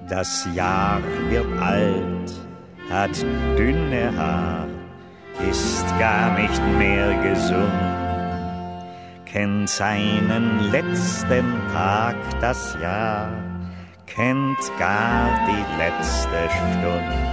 Das Jahr wird alt, hat dünne Haar, ist gar nicht mehr gesund, kennt seinen letzten Tag das Jahr, kennt gar die letzte Stund.